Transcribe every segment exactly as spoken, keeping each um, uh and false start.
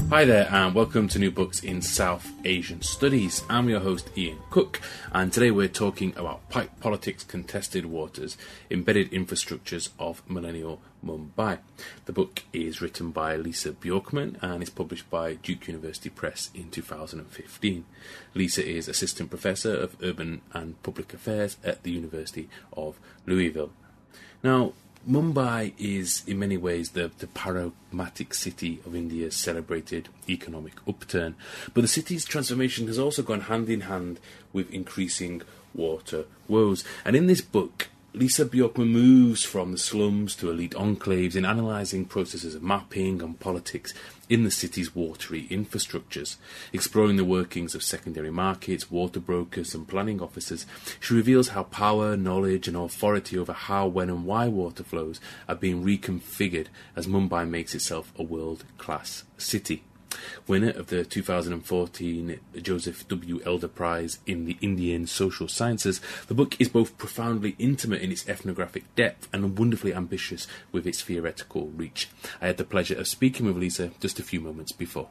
Hi there and welcome to New Books in South Asian Studies. I'm your host Ian Cook, and today we're talking about Pipe Politics, Contested Waters, Embedded Infrastructures of Millennial Mumbai. The book is written by Lisa Bjorkman and is published by Duke University Press in two thousand fifteen. Lisa is Assistant Professor of Urban and Public Affairs at the University of Louisville. Now, Mumbai is in many ways the, the paradigmatic city of India's celebrated economic upturn, but the city's transformation has also gone hand in hand with increasing water woes. And in this book, Lisa Bjorkman moves from the slums to elite enclaves in analysing processes of mapping and politics in the city's watery infrastructures. Exploring the workings of secondary markets, water brokers and planning officers, she reveals how power, knowledge and authority over how, when and why water flows are being reconfigured as Mumbai makes itself a world-class city. Winner of the two thousand fourteen Joseph W. Elder Prize in the Indian Social Sciences, the book is both profoundly intimate in its ethnographic depth and wonderfully ambitious with its theoretical reach. I had the pleasure of speaking with Lisa just a few moments before.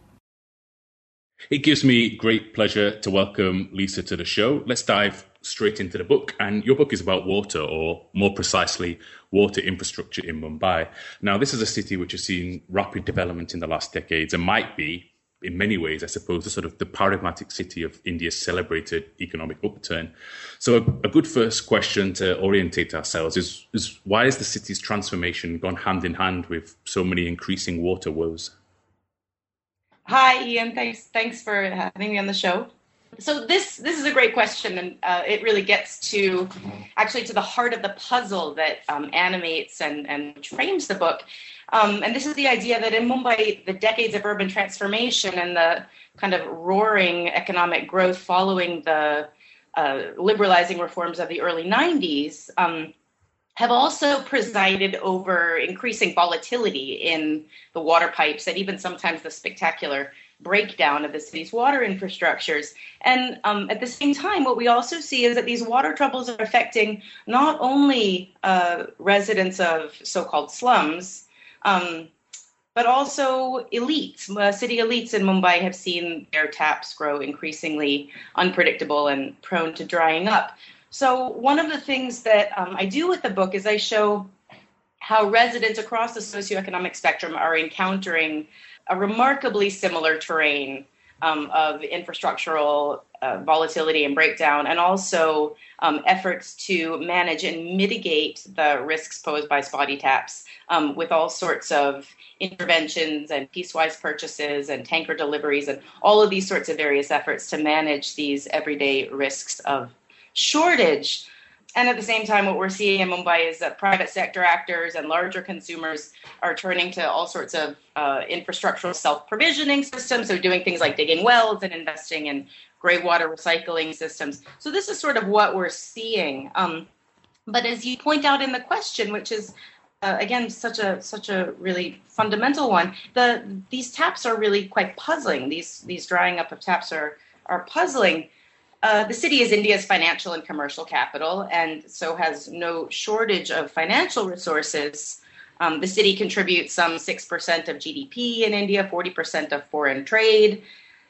It gives me great pleasure to welcome Lisa to the show. Let's dive straight into the book. And your book is about water, or more precisely, water infrastructure in Mumbai. Now, this is a city which has seen rapid development in the last decades and might be, in many ways, I suppose, the sort of the paradigmatic city of India's celebrated economic upturn. So a, a good first question to orientate ourselves is, is why has the city's transformation gone hand in hand with so many increasing water woes? Hi, Ian. Thanks. Thanks for having me on the show. So this this is a great question, and uh, it really gets to actually to the heart of the puzzle that um, animates and, and frames the book. Um, and this is the idea that in Mumbai, the decades of urban transformation and the kind of roaring economic growth following the uh, liberalizing reforms of the early nineties um, have also presided over increasing volatility in the water pipes and even sometimes the spectacular breakdown of the city's water infrastructures. And um, at the same time, what we also see is that these water troubles are affecting not only uh, residents of so-called slums, um, but also elites. Uh, city elites in Mumbai have seen their taps grow increasingly unpredictable and prone to drying up. So one of the things that um, I do with the book is I show how residents across the socioeconomic spectrum are encountering a remarkably similar terrain um, of infrastructural uh, volatility and breakdown, and also um, efforts to manage and mitigate the risks posed by spotty taps um, with all sorts of interventions and piecewise purchases and tanker deliveries and all of these sorts of various efforts to manage these everyday risks of shortage. And at the same time, what we're seeing in Mumbai is that private sector actors and larger consumers are turning to all sorts of uh, infrastructural self-provisioning systems, so doing things like digging wells and investing in grey water recycling systems. So this is sort of what we're seeing. Um, but as you point out in the question, which is, uh, again, such a such a really fundamental one, the these taps are really quite puzzling. These, these drying up of taps are, are puzzling. Uh, the city is India's financial and commercial capital, and so has no shortage of financial resources. Um, the city contributes some six percent of G D P in India, forty percent of foreign trade.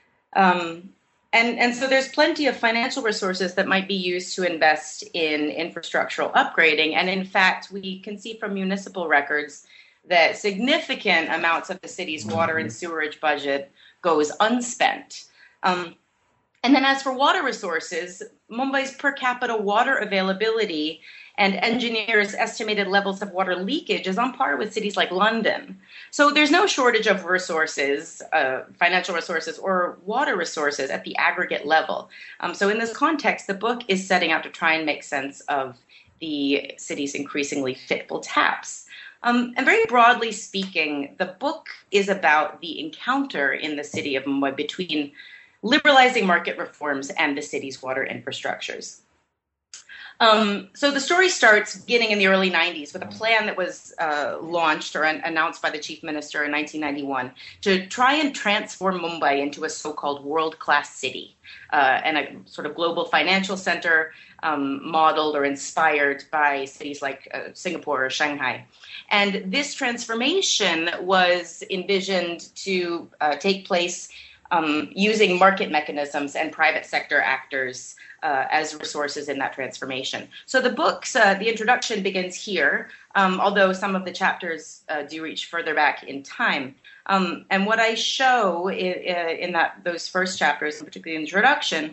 Um, and, and so there's plenty of financial resources that might be used to invest in infrastructural upgrading. And in fact, we can see from municipal records that significant amounts of the city's water and sewerage budget goes unspent. Um, And then as for water resources, Mumbai's per capita water availability and engineers' estimated levels of water leakage is on par with cities like London. So there's no shortage of resources, uh, financial resources or water resources at the aggregate level. Um, so in this context, the book is setting out to try and make sense of the city's increasingly fitful taps. Um, and very broadly speaking, the book is about the encounter in the city of Mumbai between liberalizing market reforms and the city's water infrastructures. Um, so the story starts beginning in the early nineties with a plan that was uh, launched or an- announced by the chief minister in nineteen ninety-one to try and transform Mumbai into a so-called world-class city uh, and a sort of global financial center um, modeled or inspired by cities like uh, Singapore or Shanghai. And this transformation was envisioned to uh, take place um, using market mechanisms and private sector actors uh, as resources in that transformation. So the book's, uh, the introduction begins here, um, although some of the chapters uh, do reach further back in time. Um, and what I show in, in that those first chapters, particularly the introduction,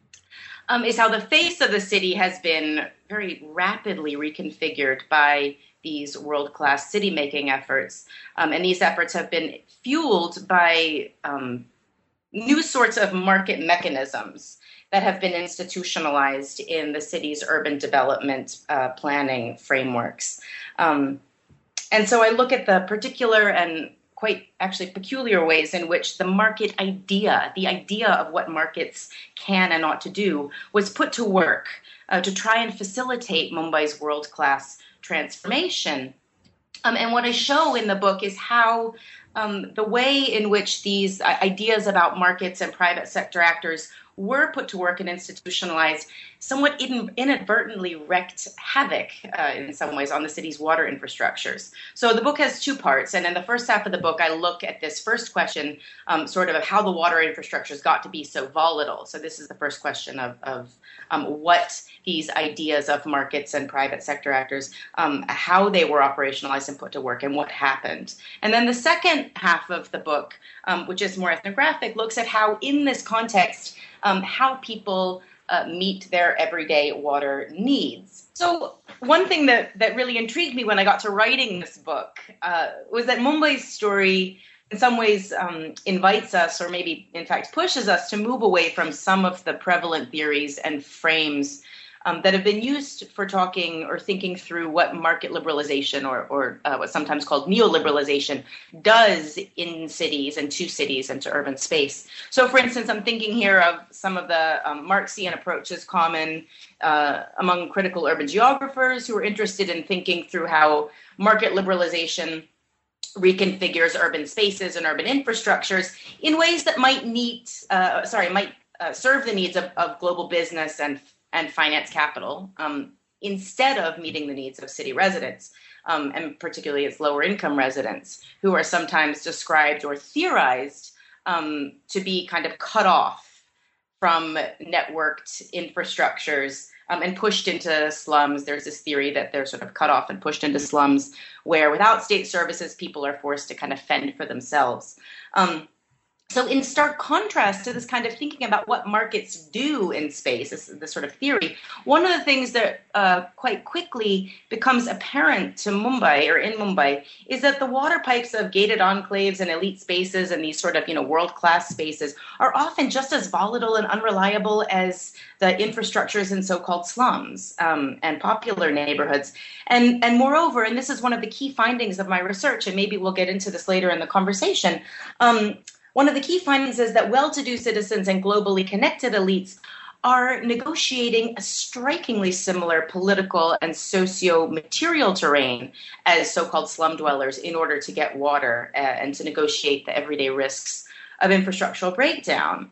um, is how the face of the city has been very rapidly reconfigured by these world-class city-making efforts. Um, and these efforts have been fueled by um, new sorts of market mechanisms that have been institutionalized in the city's urban development uh, planning frameworks. Um, and so I look at the particular and quite actually peculiar ways in which the market idea, the idea of what markets can and ought to do, was put to work uh, to try and facilitate Mumbai's world-class transformation. Um, and what I show in the book is how um, the way in which these ideas about markets and private sector actors were put to work and institutionalized somewhat in, inadvertently wreaked havoc uh, in some ways on the city's water infrastructures. So the book has two parts, and in the first half of the book, I look at this first question, um, sort of how the water infrastructures got to be so volatile. So this is the first question of, of um, what these ideas of markets and private sector actors, um, how they were operationalized and put to work, and what happened. And then the second half of the book, um, which is more ethnographic, looks at how in this context, Um, how people uh, meet their everyday water needs. So one thing that, that really intrigued me when I got to writing this book uh, was that Mumbai's story in some ways um, invites us, or maybe in fact pushes us, to move away from some of the prevalent theories and frames Um, that have been used for talking or thinking through what market liberalization or, or uh, what's sometimes called neoliberalization does in cities and to cities and to urban space. So, for instance, I'm thinking here of some of the um, Marxian approaches common uh, among critical urban geographers who are interested in thinking through how market liberalization reconfigures urban spaces and urban infrastructures in ways that might meet, uh, sorry, might uh, serve the needs of, of global business and and finance capital, um, instead of meeting the needs of city residents, um, and particularly its lower income residents, who are sometimes described or theorized um, to be kind of cut off from networked infrastructures um, and pushed into slums. There's this theory that they're sort of cut off and pushed into slums where without state services, people are forced to kind of fend for themselves. Um, So in stark contrast to this kind of thinking about what markets do in space, this, this sort of theory, one of the things that uh, quite quickly becomes apparent to Mumbai or in Mumbai is that the water pipes of gated enclaves and elite spaces and these sort of, you know, world-class spaces are often just as volatile and unreliable as the infrastructures in so-called slums um, and popular neighborhoods. And, and moreover, and this is one of the key findings of my research, and maybe we'll get into this later in the conversation, um, one of the key findings is that well-to-do citizens and globally connected elites are negotiating a strikingly similar political and socio-material terrain as so-called slum dwellers in order to get water uh, and to negotiate the everyday risks of infrastructural breakdown.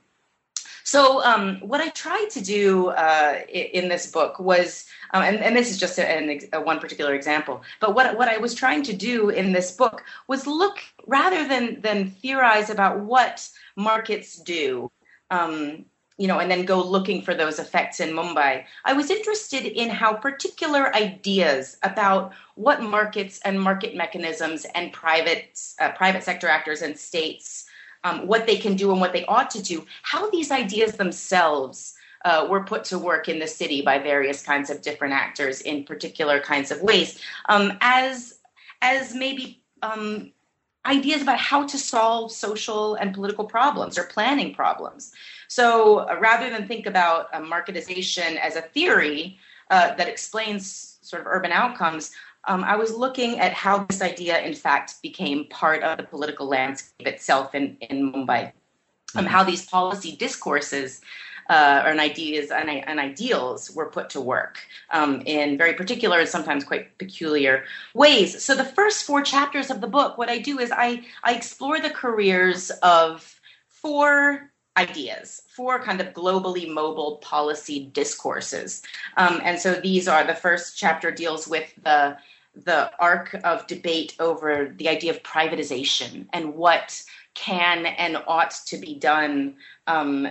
So um, what I tried to do uh, in this book was, um, and, and this is just a, a one particular example, but what, what I was trying to do in this book was look, rather than, than theorize about what markets do, um, you know, and then go looking for those effects in Mumbai, I was interested in how particular ideas about what markets and market mechanisms and private, uh, private sector actors and states, Um, what they can do and what they ought to do, how these ideas themselves uh, were put to work in the city by various kinds of different actors in particular kinds of ways, um, as, as maybe um, ideas about how to solve social and political problems or planning problems. So uh, rather than think about uh, marketization as a theory uh, that explains sort of urban outcomes, Um, I was looking at how this idea, in fact, became part of the political landscape itself in, in Mumbai, um, how these policy discourses uh, and ideas and, and ideals were put to work um, in very particular and sometimes quite peculiar ways. So the first four chapters of the book, what I do is I, I explore the careers of four ideas, four kind of globally mobile policy discourses. Um, and so these are, the first chapter deals with the the arc of debate over the idea of privatization and what can and ought to be done um,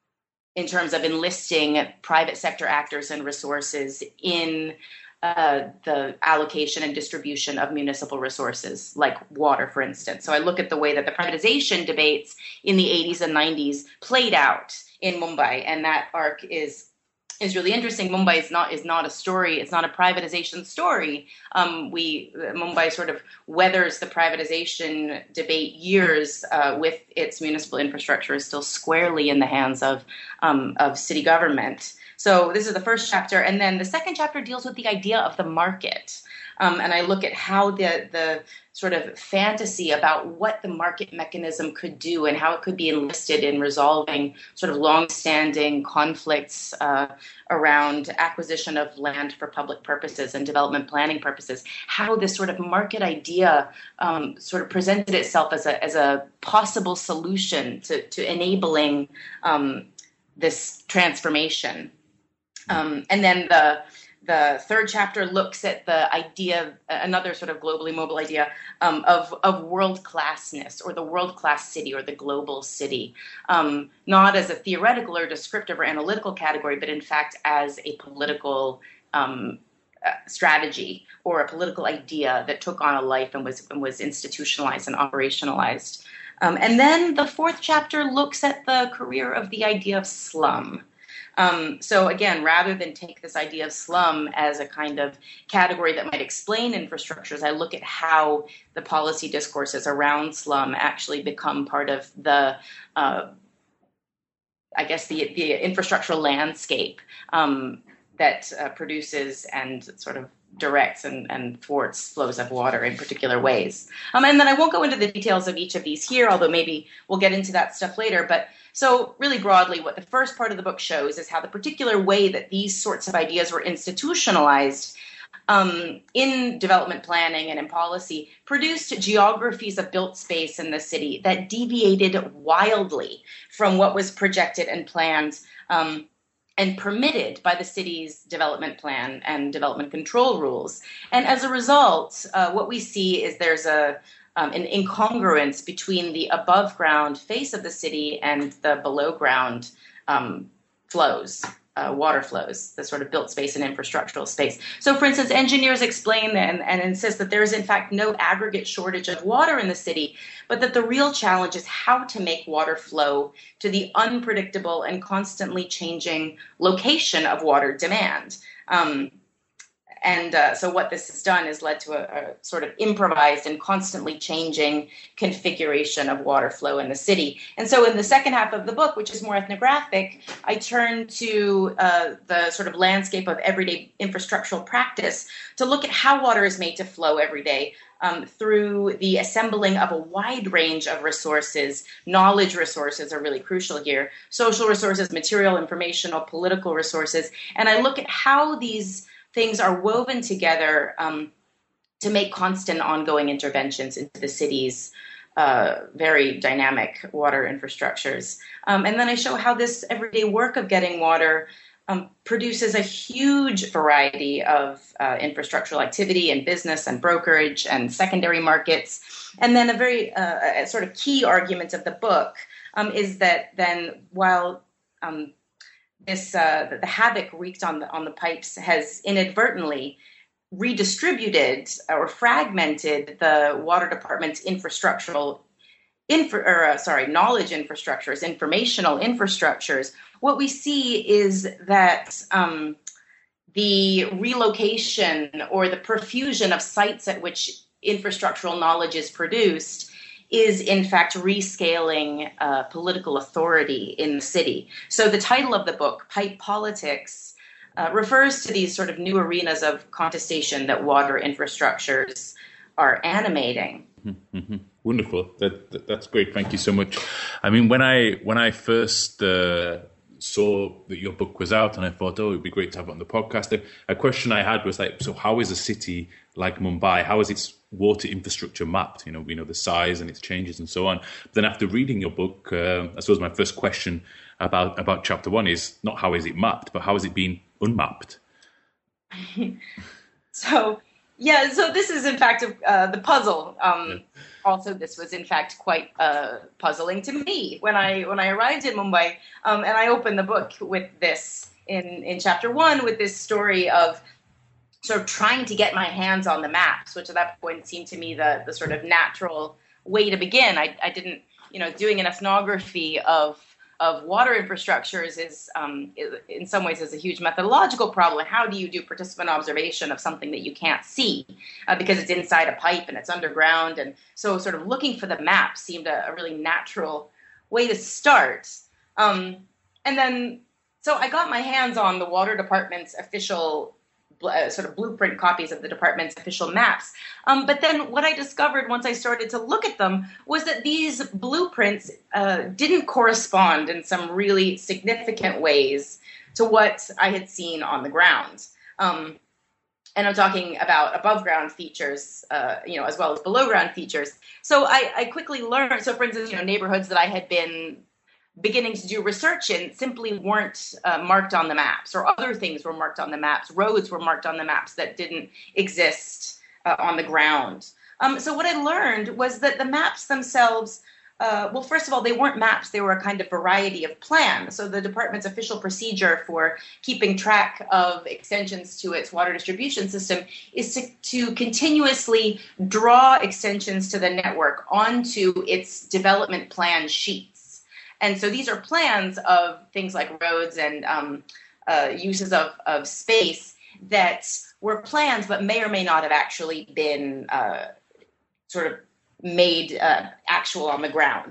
in terms of enlisting private sector actors and resources in uh, the allocation and distribution of municipal resources, like water, for instance. So I look at the way that the privatization debates in the eighties and nineties played out in Mumbai, and that arc is is really interesting. Mumbai is not is not a story. It's not a privatization story. Um, we Mumbai sort of weathers the privatization debate years uh, with its municipal infrastructure is still squarely in the hands of um, of city government. So this is the first chapter, and then the second chapter deals with the idea of the market. Um, and I look at how the the sort of fantasy about what the market mechanism could do and how it could be enlisted in resolving sort of long-standing conflicts uh, around acquisition of land for public purposes and development planning purposes, how this sort of market idea um, sort of presented itself as a as a possible solution to, to enabling um, this transformation. Um, and then the The third chapter looks at the idea, another sort of globally mobile idea um, of, of world-classness or the world-class city or the global city, um, not as a theoretical or descriptive or analytical category, but in fact as a political um, uh, strategy or a political idea that took on a life and was, and was institutionalized and operationalized. Um, and then the fourth chapter looks at the career of the idea of slum. Um, so again, rather than take this idea of slum as a kind of category that might explain infrastructures, I look at how the policy discourses around slum actually become part of the, uh, I guess, the, the infrastructural landscape um, that uh, produces and sort of directs and, and thwarts flows of water in particular ways. Um, and then I won't go into the details of each of these here, although maybe we'll get into that stuff later. But so really broadly, what the first part of the book shows is how the particular way that these sorts of ideas were institutionalized um, in development planning and in policy produced geographies of built space in the city that deviated wildly from what was projected and planned um, and permitted by the city's development plan and development control rules. And as a result, uh, what we see is there's a Um, an incongruence between the above ground face of the city and the below ground um, flows, uh, water flows, the sort of built space and infrastructural space. So, for instance, engineers explain and, and insist that there is in fact no aggregate shortage of water in the city, but that the real challenge is how to make water flow to the unpredictable and constantly changing location of water demand. Um, And uh, so what this has done is led to a, a sort of improvised and constantly changing configuration of water flow in the city. And so in the second half of the book, which is more ethnographic, I turn to uh, the sort of landscape of everyday infrastructural practice to look at how water is made to flow every day um, through the assembling of a wide range of resources. Knowledge resources are really crucial here. Social resources, material, informational, political resources. And I look at how these things are woven together um, to make constant ongoing interventions into the city's uh, very dynamic water infrastructures. Um, and then I show how this everyday work of getting water um, produces a huge variety of uh, infrastructural activity and business and brokerage and secondary markets. And then a very uh, a sort of key argument of the book um, is that then while um, This uh, the havoc wreaked on the on the pipes has inadvertently redistributed or fragmented the water department's infrastructural, infra, or uh, sorry, knowledge infrastructures, informational infrastructures. What we see is that um, the relocation or the profusion of sites at which infrastructural knowledge is produced is in fact rescaling uh, political authority in the city. So the title of the book, Pipe Politics, uh, refers to these sort of new arenas of contestation that water infrastructures are animating. Mm-hmm. Wonderful. That, that that's great. Thank you so much. I mean, when I when I first uh, saw that your book was out, and I thought, oh, it'd be great to have it on the podcast. A, a question I had was like, so how is a city like Mumbai, how is its water infrastructure mapped? You know, we know the size and its changes and so on. But then after reading your book, uh, I suppose my first question about about chapter one is not how is it mapped, but how is it being unmapped? so, yeah, so this is in fact uh, the puzzle. Um, yeah. Also, this was in fact quite uh, puzzling to me when I when I arrived in Mumbai, um, and I opened the book with this in in chapter one with this story of sort of trying to get my hands on the maps, which at that point seemed to me the the sort of natural way to begin. I, I didn't, you know, doing an ethnography of of water infrastructures is, um, is in some ways is a huge methodological problem. How do you do participant observation of something that you can't see uh, because it's inside a pipe and it's underground? And so sort of looking for the map seemed a, a really natural way to start. Um, and then, so I got my hands on the water department's official Uh, sort of blueprint copies of the department's official maps. Um, but then what I discovered once I started to look at them was that these blueprints uh, didn't correspond in some really significant ways to what I had seen on the ground. Um, and I'm talking about above ground features, uh, you know, as well as below ground features. So I, I quickly learned, so for instance, you know, neighborhoods that I had been beginning to do research in simply weren't uh, marked on the maps, or other things were marked on the maps. Roads were marked on the maps that didn't exist uh, on the ground. Um, so what I learned was that the maps themselves, uh, well, first of all, they weren't maps. They were a kind of variety of plans. So the department's official procedure for keeping track of extensions to its water distribution system is to, to continuously draw extensions to the network onto its development plan sheets. And so these are plans of things like roads and um, uh, uses of, of space that were plans but may or may not have actually been uh, sort of made uh, actual on the ground.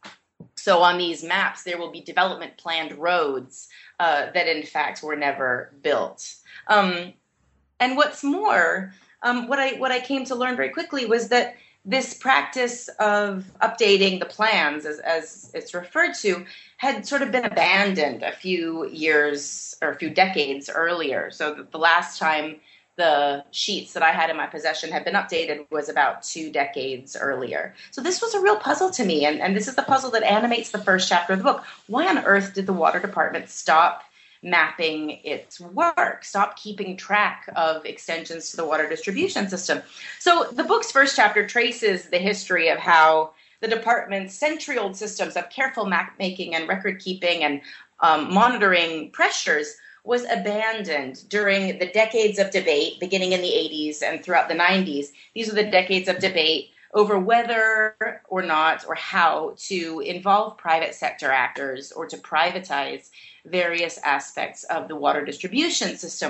So on these maps, there will be development planned roads uh, that in fact were never built. Um, and what's more, um, what I what I came to learn very quickly was that this practice of updating the plans, as, as it's referred to, had sort of been abandoned a few years or a few decades earlier. So the last time the sheets that I had in my possession had been updated was about two decades earlier. So this was a real puzzle to me, and, and this is the puzzle that animates the first chapter of the book. Why on earth did the water department stop mapping its work, stop keeping track of extensions to the water distribution system? So the book's first chapter traces the history of how the department's century-old systems of careful map making and record keeping and um, monitoring pressures was abandoned during the decades of debate, beginning in the eighties and throughout the nineties. These are the decades of debate over whether or not or how to involve private sector actors or to privatize various aspects of the water distribution system.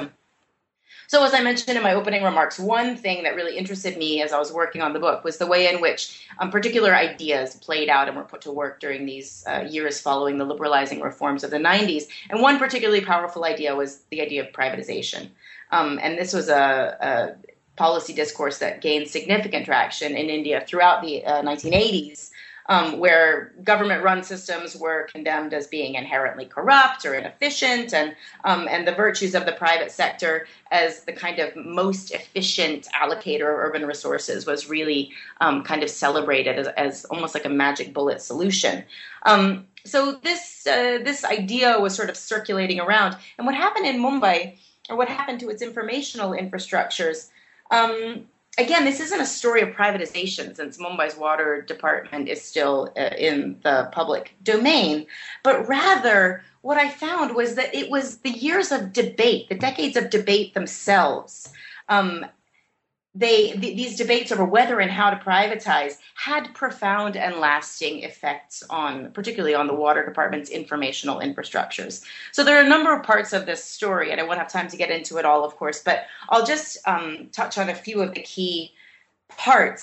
So as I mentioned in my opening remarks, one thing that really interested me as I was working on the book was the way in which um, particular ideas played out and were put to work during these uh, years following the liberalizing reforms of the nineties. And one particularly powerful idea was the idea of privatization. Um, and this was a, a policy discourse that gained significant traction in India throughout the uh, nineteen eighties, um, where government-run systems were condemned as being inherently corrupt or inefficient, and um, and the virtues of the private sector as the kind of most efficient allocator of urban resources was really um, kind of celebrated as, as almost like a magic bullet solution. Um, so this uh, this idea was sort of circulating around, and what happened in Mumbai, or what happened to its informational infrastructures, um, again, this isn't a story of privatization, since Mumbai's water department is still uh, in the public domain, but rather what I found was that it was the years of debate, the decades of debate themselves. Um, they th- these debates over whether and how to privatize had profound and lasting effects on, particularly on the water department's informational infrastructures. So there are a number of parts of this story, and I won't have time to get into it all, of course, but I'll just um, touch on a few of the key parts.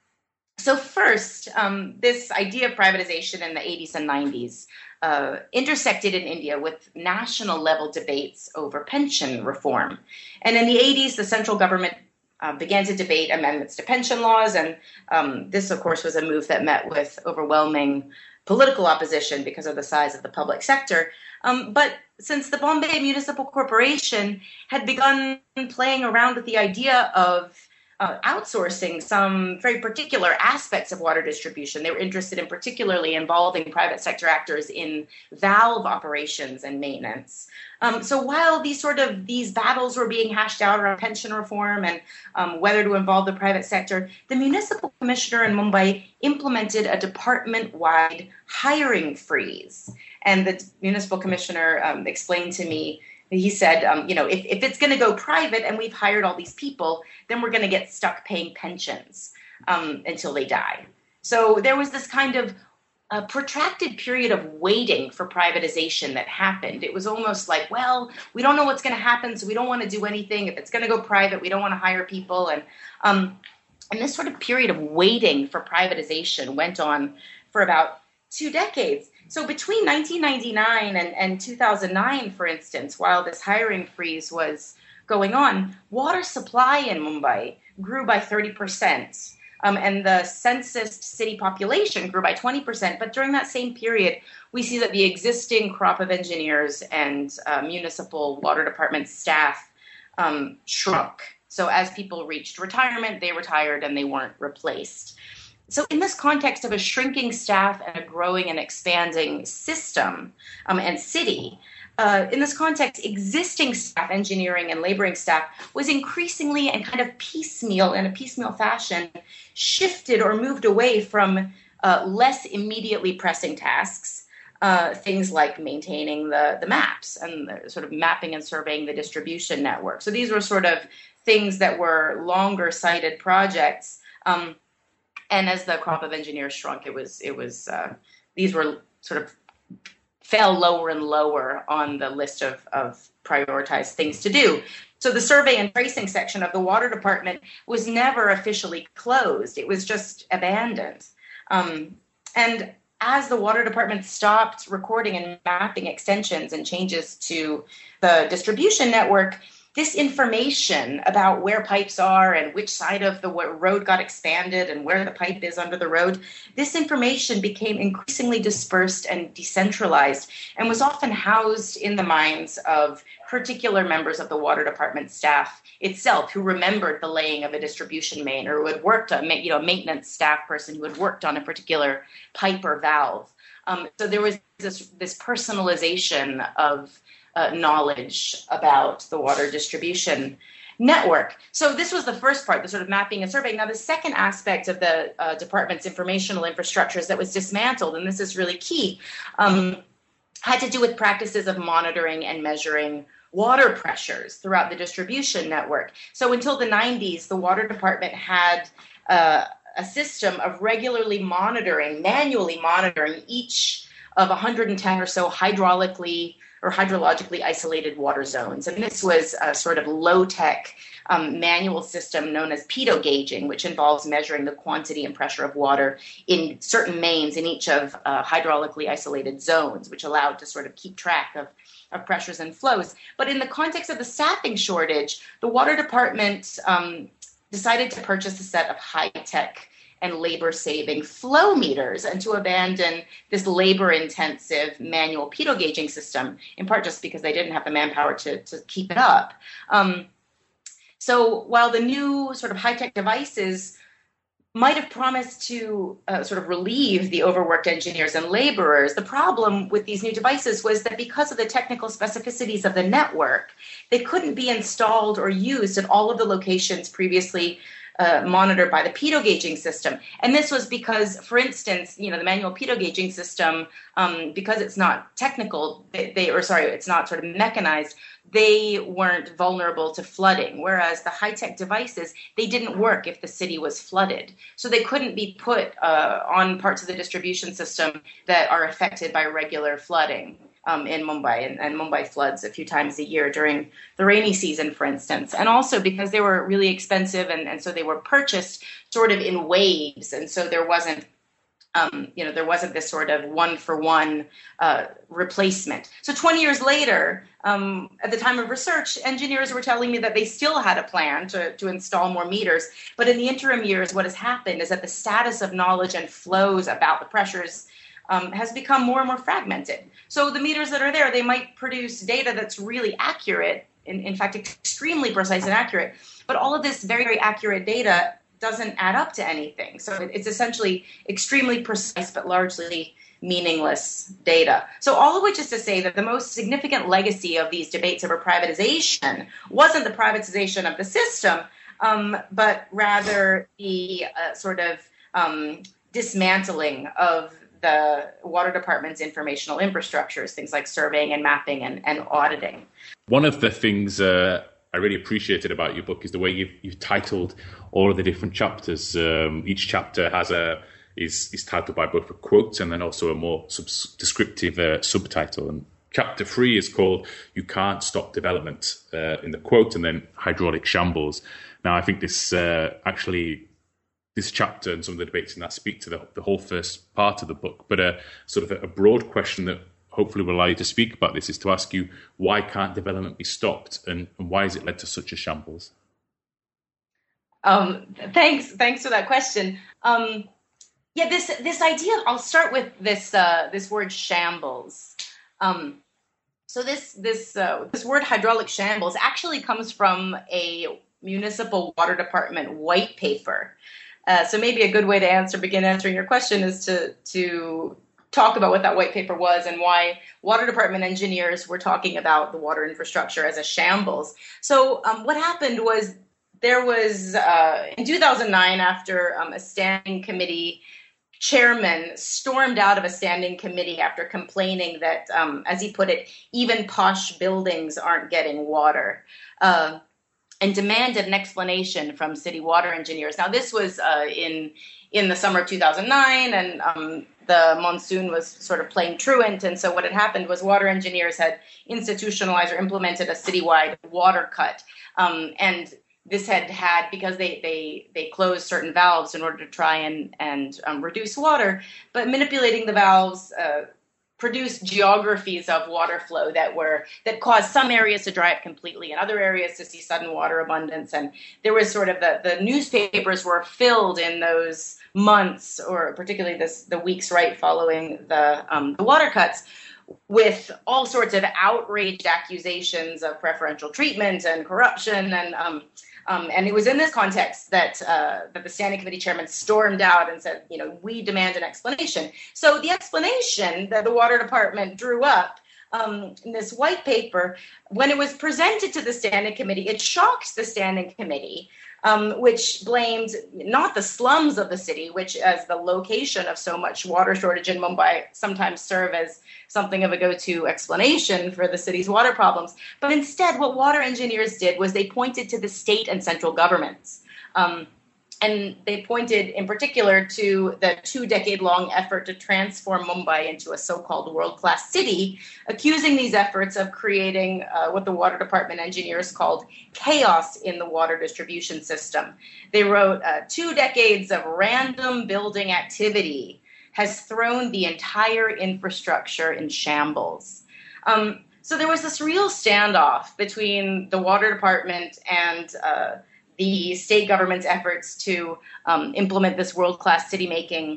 So first, um, this idea of privatization in the eighties and nineties uh, intersected in India with national level debates over pension reform. And in the eighties, the central government Uh, began to debate amendments to pension laws. And um, this, of course, was a move that met with overwhelming political opposition because of the size of the public sector. Um, but since the Bombay Municipal Corporation had begun playing around with the idea of uh, outsourcing some very particular aspects of water distribution, they were interested in particularly involving private sector actors in valve operations and maintenance. Um, so while these sort of these battles were being hashed out around pension reform and um, whether to involve the private sector, the municipal commissioner in Mumbai implemented a department-wide hiring freeze. And the municipal commissioner um, explained to me, he said, um, you know, if, if it's going to go private and we've hired all these people, then we're going to get stuck paying pensions um, until they die. So there was this kind of a protracted period of waiting for privatization that happened. It was almost like, well, we don't know what's going to happen, so we don't want to do anything. If it's going to go private, we don't want to hire people. And um, and this sort of period of waiting for privatization went on for about two decades. So between nineteen ninety-nine and, and two thousand nine, for instance, while this hiring freeze was going on, water supply in Mumbai grew by thirty percent. Um, and the census city population grew by twenty percent. But during that same period, we see that the existing crop of engineers and uh, municipal water department staff um, shrunk. So as people reached retirement, they retired and they weren't replaced. So in this context of a shrinking staff and a growing and expanding system um, and city, uh, in this context, existing staff, engineering and laboring staff, was increasingly and kind of piecemeal, in a piecemeal fashion, shifted or moved away from uh, less immediately pressing tasks, uh, things like maintaining the, the maps and the sort of mapping and surveying the distribution network. So these were sort of things that were longer-sighted projects. Um, And as the crop of engineers shrunk, it was it was uh, these were sort of fell lower and lower on the list of, of prioritized things to do. So the survey and tracing section of the water department was never officially closed. It was just abandoned. Um, and as the water department stopped recording and mapping extensions and changes to the distribution network, this information about where pipes are and which side of the road got expanded and where the pipe is under the road, this information became increasingly dispersed and decentralized and was often housed in the minds of particular members of the water department staff itself who remembered the laying of a distribution main or who had worked on, you know, a maintenance staff person who had worked on a particular pipe or valve. Um, so there was this, this personalization of Uh, knowledge about the water distribution network. So this was the first part, the sort of mapping and surveying. Now, the second aspect of the uh, department's informational infrastructures that was dismantled, and this is really key, um, had to do with practices of monitoring and measuring water pressures throughout the distribution network. So until the nineties, the water department had uh, a system of regularly monitoring, manually monitoring each of one hundred ten or so hydraulically or hydrologically isolated water zones. And this was a sort of low-tech um, manual system known as pitot gauging, which involves measuring the quantity and pressure of water in certain mains in each of uh, hydraulically isolated zones, which allowed to sort of keep track of, of pressures and flows. But in the context of the staffing shortage, the water department um, decided to purchase a set of high-tech and labor-saving flow meters and to abandon this labor-intensive manual pitot gauging system, in part just because they didn't have the manpower to, to keep it up. Um, so while the new sort of high-tech devices might have promised to uh, sort of relieve the overworked engineers and laborers, the problem with these new devices was that because of the technical specificities of the network, they couldn't be installed or used at all of the locations previously Uh, monitored by the pitot gauging system. And this was because, for instance, you know, the manual pitot gauging system, um, because it's not technical, they, they, or sorry, it's not sort of mechanized, they weren't vulnerable to flooding. Whereas the high-tech devices, they didn't work if the city was flooded. So they couldn't be put uh, on parts of the distribution system that are affected by regular flooding. Um, in Mumbai, and, and Mumbai floods a few times a year during the rainy season, for instance. And also because they were really expensive, and, and so they were purchased sort of in waves, and so there wasn't, um, you know, there wasn't this sort of one-for-one uh, replacement. So twenty years later, um, at the time of research, engineers were telling me that they still had a plan to, to install more meters, but in the interim years, what has happened is that the status of knowledge and flows about the pressures um, has become more and more fragmented. So the meters that are there, they might produce data that's really accurate, in, in fact, extremely precise and accurate, but all of this very, very accurate data doesn't add up to anything. So it, it's essentially extremely precise but largely meaningless data. So all of which is to say that the most significant legacy of these debates over privatization wasn't the privatization of the system, um, but rather the uh, sort of um, dismantling of the water department's informational infrastructures, things like surveying and mapping and, and auditing. One of the things uh, I really appreciated about your book is the way you've, you've titled all of the different chapters. Um, each chapter has a is is titled by both a quote and then also a more sub- descriptive uh, subtitle. And chapter three is called "You Can't Stop Development" uh, in the quote, and then "Hydraulic Shambles." Now, I think this uh, actually. This chapter and some of the debates in that speak to the, the whole first part of the book. But a sort of a, a broad question that hopefully will allow you to speak about this is to ask you, why can't development be stopped, and, and why has it led to such a shambles? Um, thanks, thanks for that question. Um, yeah, this this idea. I'll start with this uh, this word shambles. Um, so this this uh, this word hydraulic shambles actually comes from a municipal water department white paper. Uh, so maybe a good way to answer, begin answering your question is to to talk about what that white paper was and why water department engineers were talking about the water infrastructure as a shambles. So um, what happened was there was, uh, in two thousand nine, after um, a standing committee chairman stormed out of a standing committee after complaining that, um, as he put it, even posh buildings aren't getting water. Uh, and demanded an explanation from city water engineers. Now, this was uh, in in the summer of two thousand nine, and um, the monsoon was sort of playing truant. And so what had happened was water engineers had institutionalized or implemented a citywide water cut. Um, and this had had, because they, they, they closed certain valves in order to try and, and um, reduce water, but manipulating the valves uh, produced geographies of water flow that were that caused some areas to dry up completely and other areas to see sudden water abundance. And there was sort of the, the newspapers were filled in those months, or particularly this the weeks right following the, um, the water cuts, with all sorts of outraged accusations of preferential treatment and corruption. And um, um, and it was in this context that uh, that the standing committee chairman stormed out and said, you know, we demand an explanation. So the explanation that the water department drew up um, in this white paper, when it was presented to the standing committee, it shocked the standing committee, um, which blamed not the slums of the city, which as the location of so much water shortage in Mumbai sometimes serve as something of a go-to explanation for the city's water problems. But instead, what water engineers did was they pointed to the state and central governments. Um, and they pointed in particular to the two-decade-long effort to transform Mumbai into a so-called world-class city, accusing these efforts of creating uh, what the water department engineers called chaos in the water distribution system. They wrote, uh, two decades of random building activity has thrown the entire infrastructure in shambles. Um, so there was this real standoff between the water department and uh, the state government's efforts to um, implement this world-class city-making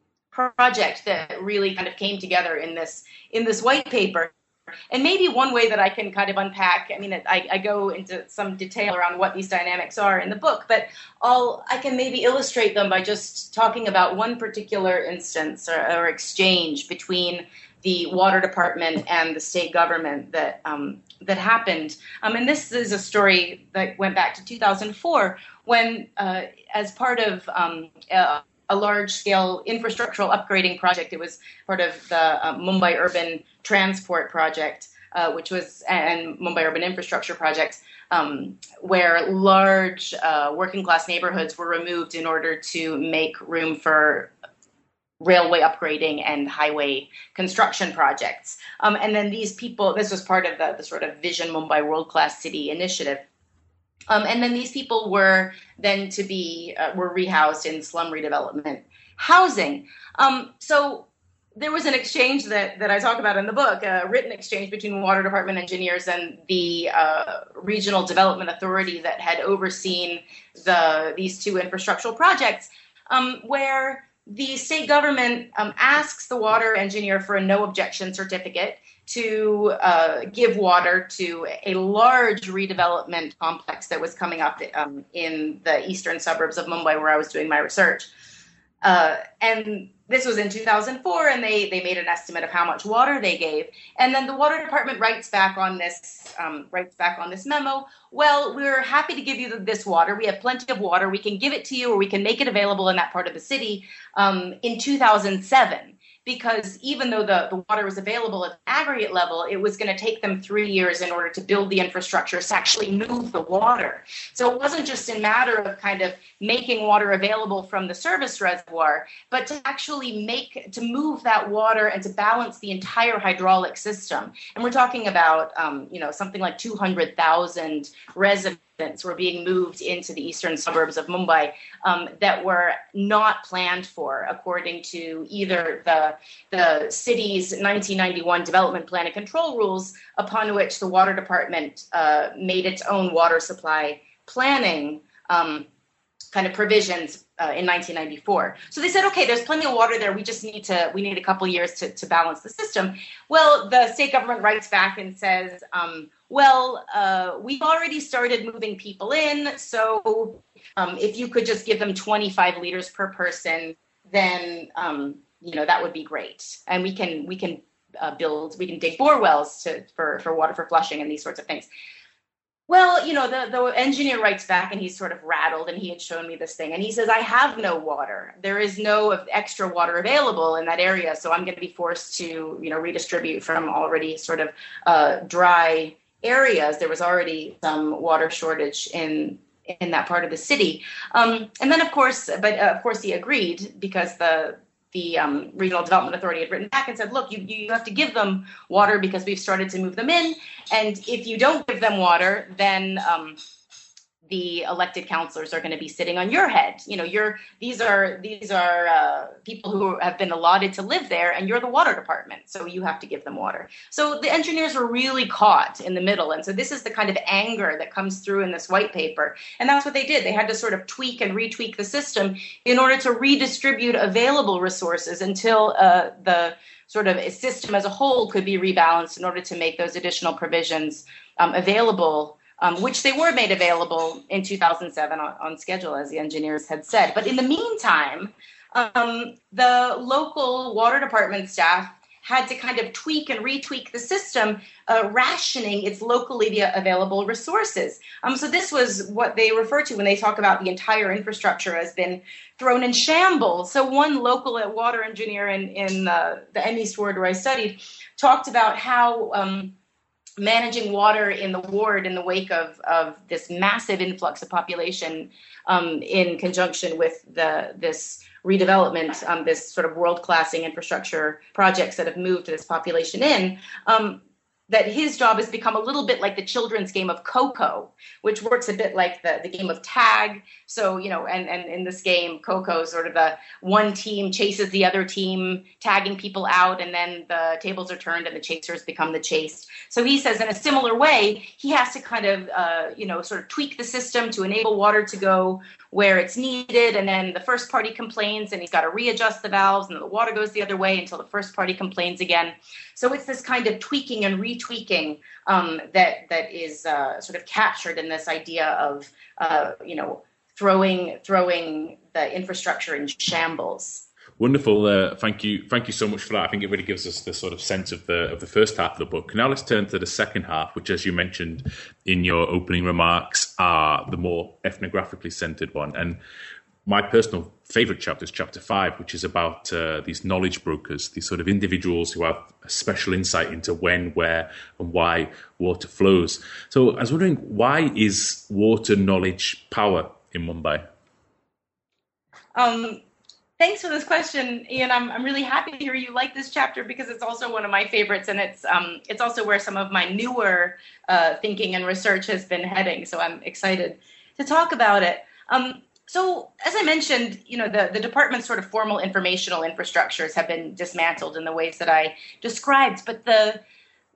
project that really kind of came together in this in this white paper. And maybe one way that I can kind of unpack, I mean, I, I go into some detail around what these dynamics are in the book, but I'll, I can maybe illustrate them by just talking about one particular instance or, or exchange between the water department and the state government that um, that happened. Um, and this is a story that went back to two thousand four when, uh, as part of um, a, a large-scale infrastructural upgrading project, it was part of the uh, Mumbai Urban Transport Project, uh, which was, and Mumbai Urban Infrastructure Project, um, where large uh, working-class neighborhoods were removed in order to make room for railway upgrading and highway construction projects. Um, and then these people, this was part of the, the sort of Vision Mumbai World Class City initiative. Um, and then these people were then to be, uh, were rehoused in slum redevelopment housing. Um, so there was an exchange that, that I talk about in the book, a written exchange between water department engineers and the uh, regional development authority that had overseen the these two infrastructural projects, um, where the state government um, asks the water engineer for a no objection certificate to uh, give water to a large redevelopment complex that was coming up um, in the eastern suburbs of Mumbai, where I was doing my research. Uh, and this was in two thousand four, and they, they made an estimate of how much water they gave. And then the water department writes back on this um, writes back on this memo. Well, we're happy to give you this water. We have plenty of water. We can give it to you, or we can make it available in that part of the city um, in two thousand seven. Because even though the, the water was available at the aggregate level, it was going to take them three years in order to build the infrastructure to actually move the water. So it wasn't just a matter of kind of making water available from the service reservoir, but to actually make, to move that water and to balance the entire hydraulic system. And we're talking about, um, you know, something like two hundred thousand residents were being moved into the eastern suburbs of Mumbai um, that were not planned for according to either the, the city's nineteen ninety-one development plan and control rules, upon which the water department uh, made its own water supply planning um, kind of provisions uh, in nineteen ninety-four. So they said, okay, there's plenty of water there. We just need to, we need a couple years to, to balance the system. Well, the state government writes back and says, um, well, uh, we've already started moving people in. So um, if you could just give them twenty-five liters per person, then, um, you know, that would be great. And we can, we can uh, build, we can dig bore wells to, for, for water for flushing and these sorts of things. Well, you know, the, the engineer writes back and he's sort of rattled, and he had shown me this thing. And he says, I have no water. There is no extra water available in that area. So I'm going to be forced to, you know, redistribute from already sort of uh, dry areas. There was already some water shortage in in that part of the city. Um, and then, of course, but uh, of course he agreed, because the the um, Regional Development Authority had written back and said, look, you, you have to give them water because we've started to move them in. And if you don't give them water, then um, the elected councillors are going to be sitting on your head. You know, you're these are these are uh, people who have been allotted to live there, and you're the water department, so you have to give them water. So the engineers were really caught in the middle, and so this is the kind of anger that comes through in this white paper, and that's what they did. They had to sort of tweak and retweak the system in order to redistribute available resources until uh, the sort of system as a whole could be rebalanced in order to make those additional provisions um, available. Um, which they were made available in two thousand seven on, on schedule, as the engineers had said. But in the meantime, um, the local water department staff had to kind of tweak and retweak the system, uh, rationing its locally available resources. Um, so this was what they refer to when they talk about the entire infrastructure has been thrown in shambles. So one local water engineer in, in uh, the M East ward where I studied talked about how um, managing water in the ward in the wake of, of this massive influx of population um, in conjunction with the this redevelopment, um, this sort of world-classing infrastructure projects that have moved this population in, um, that his job has become a little bit like the children's game of Coco, which works a bit like the, the game of tag. So, you know, and, and in this game, Coco, sort of the one team chases the other team, tagging people out, and then the tables are turned and the chasers become the chased. So he says in a similar way, he has to kind of, uh, you know, sort of tweak the system to enable water to go where it's needed. And then the first party complains and he's got to readjust the valves, and then the water goes the other way until the first party complains again. So it's this kind of tweaking and retweaking um, that that is uh, sort of captured in this idea of, uh, you know, throwing throwing the infrastructure in shambles. Wonderful. Uh, thank you. Thank you so much for that. I think it really gives us the sort of sense of the of the first half of the book. Now let's turn to the second half, which, as you mentioned in your opening remarks, are the more ethnographically centered one. And my personal favorite chapter is chapter five, which is about uh, these knowledge brokers, these sort of individuals who have a special insight into when, where, and why water flows. So I was wondering, why is water knowledge power in Mumbai? Um. Thanks for this question, Ian. I'm I'm really happy to hear you like this chapter, because it's also one of my favorites, and it's um it's also where some of my newer uh, thinking and research has been heading. So I'm excited to talk about it. Um, so as I mentioned, you know, the the department's sort of formal informational infrastructures have been dismantled in the ways that I described, but the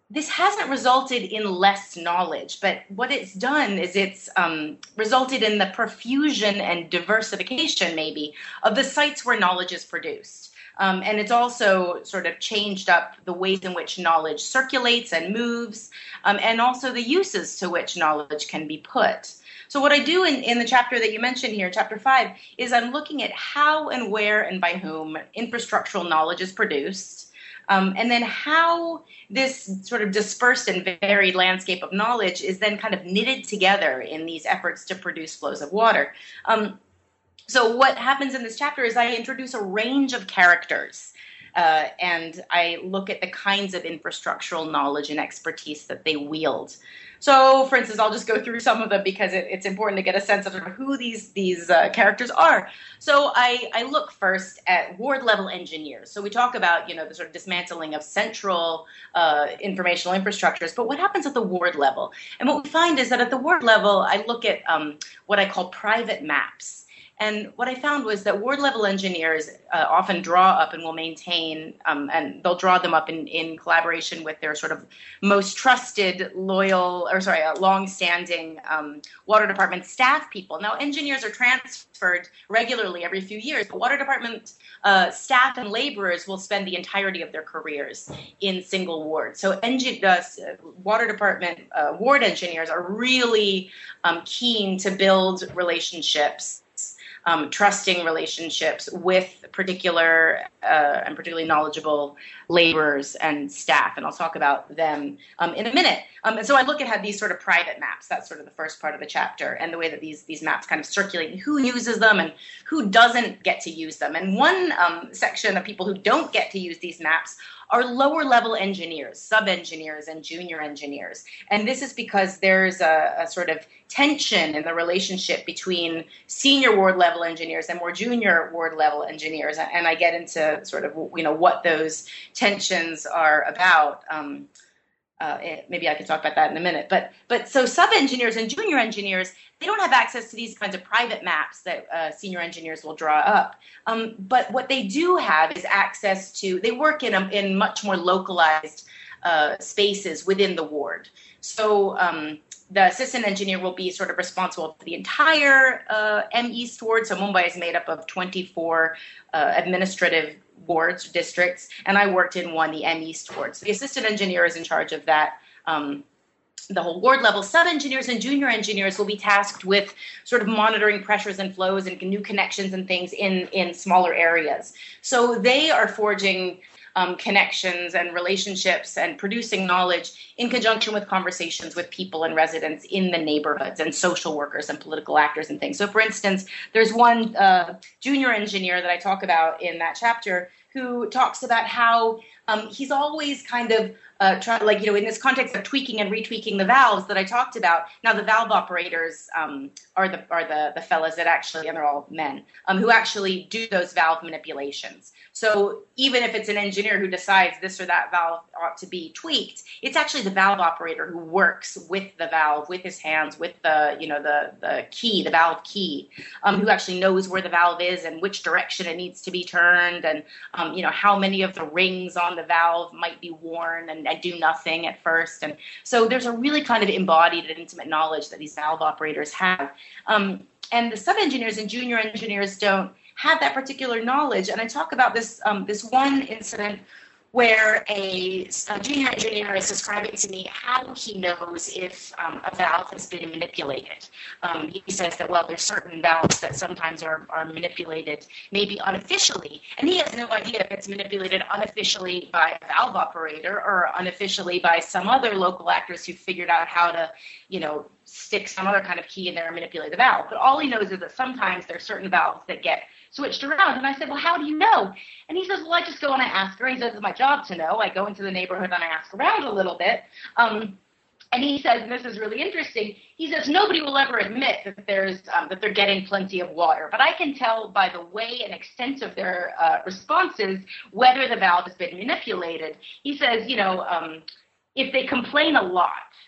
this hasn't resulted in less knowledge, but what it's done is it's um, resulted in the profusion and diversification, maybe, of the sites where knowledge is produced. Um, and it's also sort of changed up the ways in which knowledge circulates and moves, um, and also the uses to which knowledge can be put. So what I do in, in the chapter that you mentioned here, chapter five, is I'm looking at how and where and by whom infrastructural knowledge is produced, um, and then how this sort of dispersed and varied landscape of knowledge is then kind of knitted together in these efforts to produce flows of water. Um, so what happens in this chapter is I introduce a range of characters, uh, and I look at the kinds of infrastructural knowledge and expertise that they wield. So, for instance, I'll just go through some of them because it, it's important to get a sense of who these these uh, characters are. So I, I look first at ward-level engineers. So we talk about, you know, the sort of dismantling of central uh, informational infrastructures, but what happens at the ward level? And what we find is that at the ward level, I look at um, what I call private maps. And what I found was that ward-level engineers uh, often draw up and will maintain, um, and they'll draw them up in, in collaboration with their sort of most trusted, loyal, or sorry, uh, long-standing um, water department staff people. Now, engineers are transferred regularly every few years, but water department uh, staff and laborers will spend the entirety of their careers in single wards. So, engi- uh, water department uh, ward engineers are really um, keen to build relationships. Um, trusting relationships with particular uh, and particularly knowledgeable laborers and staff, and I'll talk about them um, in a minute. Um, and so I look at how these sort of private maps, that's sort of the first part of the chapter, and the way that these these maps kind of circulate, and who uses them and who doesn't get to use them. And one um, section of people who don't get to use these maps are lower level engineers, sub-engineers and junior engineers. And this is because there's a, a sort of tension in the relationship between senior ward level engineers and more junior ward level engineers. And I get into sort of, you know, what those tensions are about. Um, uh, maybe I could talk about that in a minute. But but so sub-engineers and junior engineers, they don't have access to these kinds of private maps that uh, senior engineers will draw up. Um, but what they do have is access to, they work in, a, in much more localized uh, spaces within the ward. So um, the assistant engineer will be sort of responsible for the entire uh, M East ward. So Mumbai is made up of twenty-four uh, administrative wards, districts, and I worked in one, the M East ward. So the assistant engineer is in charge of that um, the whole ward level. Sub-engineers and junior engineers will be tasked with sort of monitoring pressures and flows and new connections and things in, in smaller areas. So they are forging um, connections and relationships and producing knowledge in conjunction with conversations with people and residents in the neighborhoods and social workers and political actors and things. So for instance, there's one uh, junior engineer that I talk about in that chapter who talks about how um, he's always kind of Uh, try, like, you know, in this context of tweaking and retweaking the valves that I talked about. Now, the valve operators um, are the are the the fellas that actually, and they're all men, um, who actually do those valve manipulations. So even if it's an engineer who decides this or that valve ought to be tweaked, it's actually the valve operator who works with the valve, with his hands, with the, you know, the the key, the valve key, um, who actually knows where the valve is and which direction it needs to be turned, and um, you know, how many of the rings on the valve might be worn and I do nothing at first. And so there's a really kind of embodied and intimate knowledge that these valve operators have. Um, and the sub-engineers and junior engineers don't have that particular knowledge. And I talk about this, um, this one incident where a, a junior engineer is describing to me how he knows if um, a valve has been manipulated. Um, he says that, well, there's certain valves that sometimes are, are manipulated, maybe unofficially, and he has no idea if it's manipulated unofficially by a valve operator or unofficially by some other local actors who figured out how to, you know, stick some other kind of key in there and manipulate the valve. But all he knows is that sometimes there's certain valves that get switched around. And I said, well, how do you know? And he says, well, I just go and I ask around. He says, it's my job to know. I go into the neighborhood and I ask around a little bit. Um, and he says, and this is really interesting, he says, nobody will ever admit that there's um, that they're getting plenty of water. But I can tell by the way and extent of their uh, responses whether the valve has been manipulated. He says, you know, um, if they complain a lot,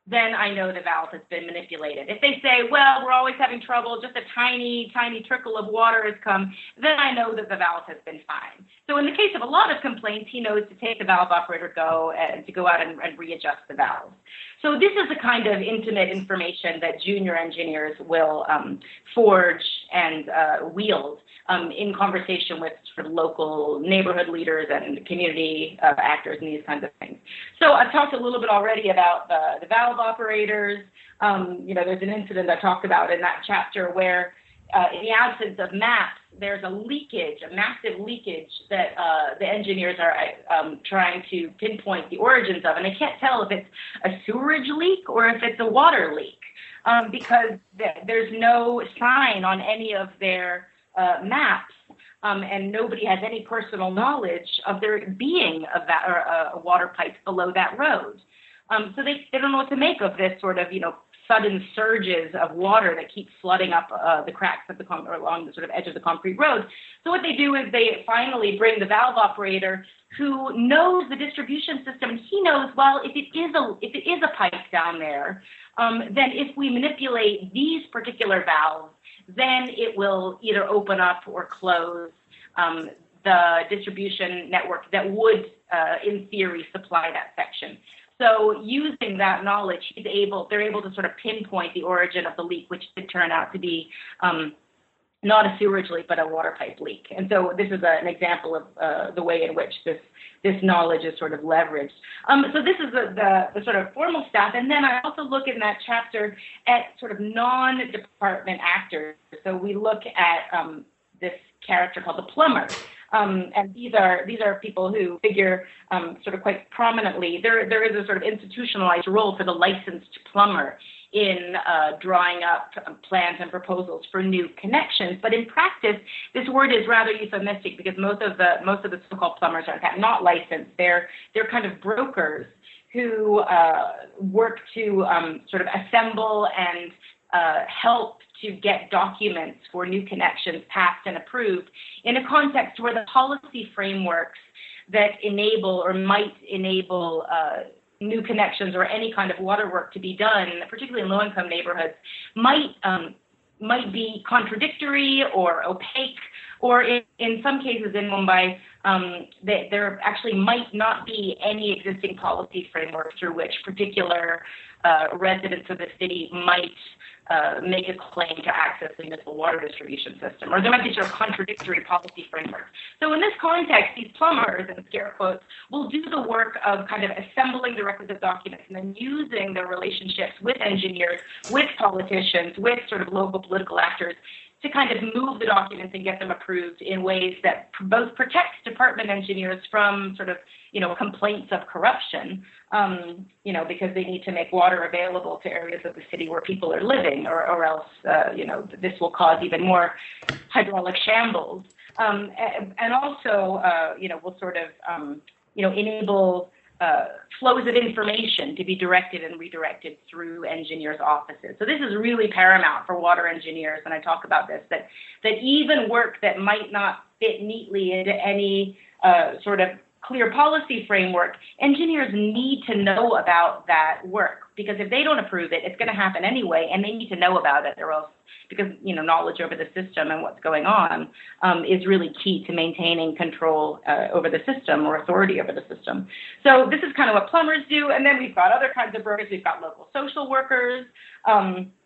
then I know the valve has been manipulated. If they say, well, we're always having trouble, just a tiny, tiny trickle of water has come, then I know that the valve has been fine. So in the case of a lot of complaints, he knows to take the valve operator go and to go out and, and readjust the valve. So this is the kind of intimate information that junior engineers will um, forge and uh, wield um, in conversation with sort of local neighborhood leaders and community uh, actors and these kinds of things. So I've talked a little bit already about the, the valve operators. Um, you know, there's an incident I talked about in that chapter where uh, in the absence of maps, there's a leakage, a massive leakage that uh, the engineers are um, trying to pinpoint the origins of. And they can't tell if it's a sewerage leak or if it's a water leak um, because th- there's no sign on any of their uh, maps. Um, and nobody has any personal knowledge of there being a, va- or a water pipe below that road. Um, so they, they don't know what to make of this sort of, you know, sudden surges of water that keep flooding up uh, the cracks of the con- or along the sort of edge of the concrete road. So what they do is they finally bring the valve operator who knows the distribution system, and he knows, well, if it is a if it is a pipe down there, um, then if we manipulate these particular valves, then it will either open up or close um, the distribution network that would, uh, in theory, supply that section. So using that knowledge, he's able, they're able to sort of pinpoint the origin of the leak, which did turn out to be um, not a sewerage leak, but a water pipe leak. And so this is a, an example of uh, the way in which this this knowledge is sort of leveraged. Um, so this is the, the, the sort of formal staff. And then I also look in that chapter at sort of non-department actors. So we look at um, this character called the plumber. Um, and these are these are people who figure um, sort of quite prominently. There there is a sort of institutionalized role for the licensed plumber in uh, drawing up plans and proposals for new connections. But in practice, this word is rather euphemistic because most of the most of the so-called plumbers are in fact not licensed. They're they're kind of brokers who uh, work to um, sort of assemble and uh, help to get documents for new connections passed and approved in a context where the policy frameworks that enable or might enable uh, new connections or any kind of water work to be done, particularly in low-income neighborhoods, might um, might be contradictory or opaque, or in, in some cases in Mumbai, um, they, there actually might not be any existing policy framework through which particular uh, residents of the city might Uh, make a claim to access the municipal water distribution system, or there might be sort of contradictory policy frameworks. So in this context, these plumbers, in scare quotes, will do the work of kind of assembling the requisite documents and then using their relationships with engineers, with politicians, with sort of local political actors to kind of move the documents and get them approved in ways that both protects department engineers from sort of, you know, complaints of corruption, um, you know, because they need to make water available to areas of the city where people are living, or, or else, uh, you know, this will cause even more hydraulic shambles. Um, and, and also, uh, you know, will sort of, um, you know, enable Uh, flows of information to be directed and redirected through engineers' offices. So this is really paramount for water engineers, and I talk about this, that that even work that might not fit neatly into any uh, sort of clear policy framework, engineers need to know about that work, because if they don't approve it, it's going to happen anyway, and they need to know about it, or else, because, you know, knowledge over the system and what's going on um, is really key to maintaining control uh, over the system, or authority over the system. So this is kind of what plumbers do. And then we've got other kinds of brokers. We've got local social workers. Um,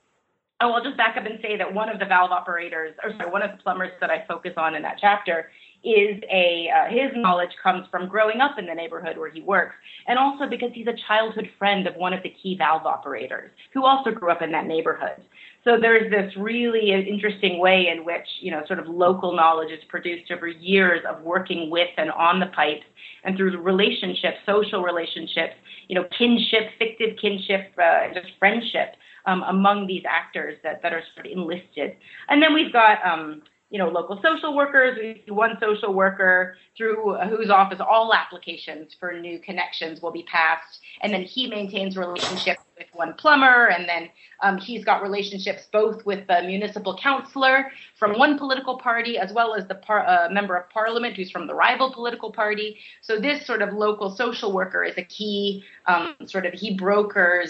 oh, I'll just back up and say that one of the valve operators, or sorry, one of the plumbers that I focus on in that chapter is a, uh, his knowledge comes from growing up in the neighborhood where he works, and also because he's a childhood friend of one of the key valve operators who also grew up in that neighborhood. So there's this really interesting way in which, you know, sort of local knowledge is produced over years of working with and on the pipes, and through relationships, social relationships, you know, kinship, fictive kinship, uh, just friendship um, among these actors that, that are sort of enlisted. And then we've got, um, you know, local social workers. We see one social worker through whose office all applications for new connections will be passed, and then he maintains relationships with one plumber, and then um, he's got relationships both with the municipal councillor from one political party as well as the par- uh, member of parliament who's from the rival political party. So this sort of local social worker is a key um, sort of, he brokers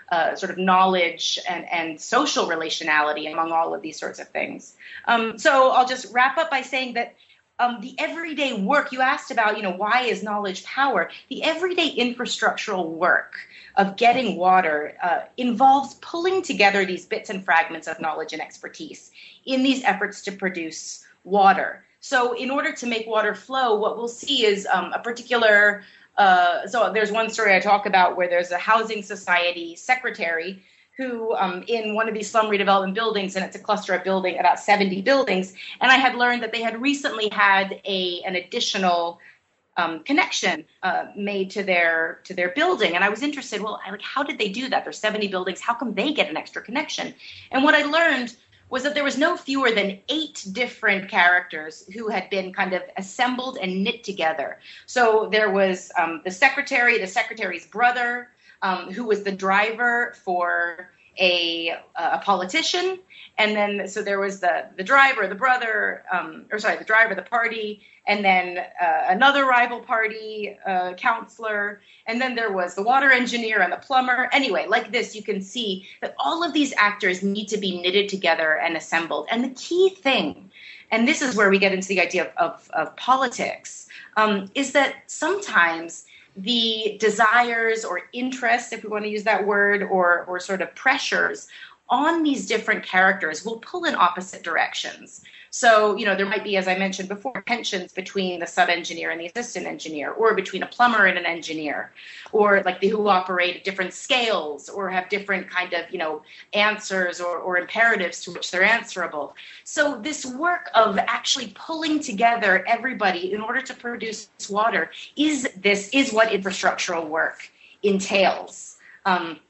uh, sort of knowledge and, and social relationality among all of these sorts of things. Um, so I'll just wrap up by saying that um, the everyday work you asked about, you know, why is knowledge power? The everyday infrastructural work of getting water uh, involves pulling together these bits and fragments of knowledge and expertise in these efforts to produce water. So in order to make water flow, what we'll see is um, a particular, uh, so there's one story I talk about where there's a housing society secretary who um, in one of these slum redevelopment buildings, and it's a cluster of building, about seventy buildings, and I had learned that they had recently had a an additional um, connection uh, made to their to their building. And I was interested, well, I, like, how did they do that? There's seventy buildings. How come they get an extra connection? And what I learned was that there was no fewer than eight different characters who had been kind of assembled and knit together. So there was um, the secretary, the secretary's brother, um, who was the driver for a, a politician. And then, so there was the, the driver, the brother, um, or sorry, the driver, the party, and then uh, another rival party uh, counselor. And then there was the water engineer and the plumber. Anyway, like this, you can see that all of these actors need to be knitted together and assembled. And the key thing, and this is where we get into the idea of, of, of politics, um, is that sometimes the desires or interests, if we want to use that word, or, or sort of pressures on these different characters will pull in opposite directions. So, you know, there might be, as I mentioned before, tensions between the sub-engineer and the assistant engineer, or between a plumber and an engineer, or like the who operate at different scales, or have different kind of, you know, answers or, or imperatives to which they're answerable. So this work of actually pulling together everybody in order to produce water is this is what infrastructural work entails. Um,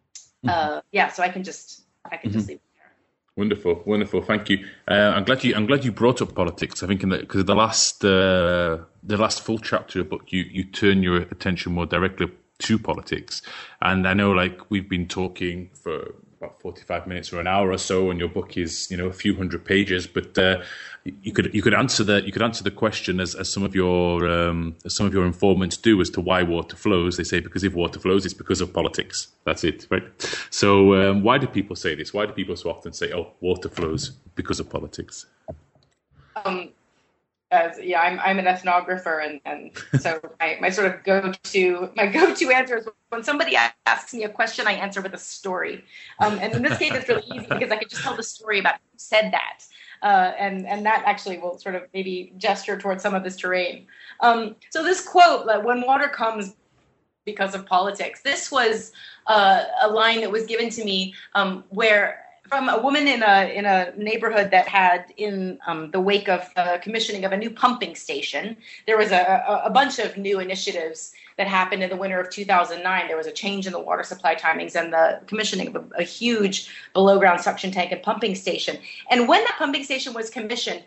uh, yeah, so I can just I can just mm-hmm. leave it there. Wonderful, wonderful. Thank you. Uh, I'm glad you. I'm glad you brought up politics. I think in because the last uh, the last full chapter of the book, you you turn your attention more directly to politics, and I know like we've been talking for about forty-five minutes or an hour or so, and your book is you know a few hundred pages, but uh, you could you could answer the you could answer the question as, as some of your um, as some of your informants do as to why water flows. They say because if water flows, it's because of politics. That's it, right? So um, why do people say this? Why do people so often say, "Oh, water flows because of politics"? Um, as yeah, I'm I'm an ethnographer, and, and so my, my sort of go to my go to answer is when somebody asks me a question, I answer with a story. Um, and in this case, it's really easy because I could just tell the story about who said that. Uh, and, and that actually will sort of maybe gesture towards some of this terrain. Um, so this quote, like, when water comes because of politics, this was uh, a line that was given to me um, where from a woman in a in a neighborhood that had, in um, the wake of the commissioning of a new pumping station, there was a, a, a bunch of new initiatives that happened in the winter of two thousand nine. There was a change in the water supply timings and the commissioning of a, a huge below-ground suction tank and pumping station. And when that pumping station was commissioned,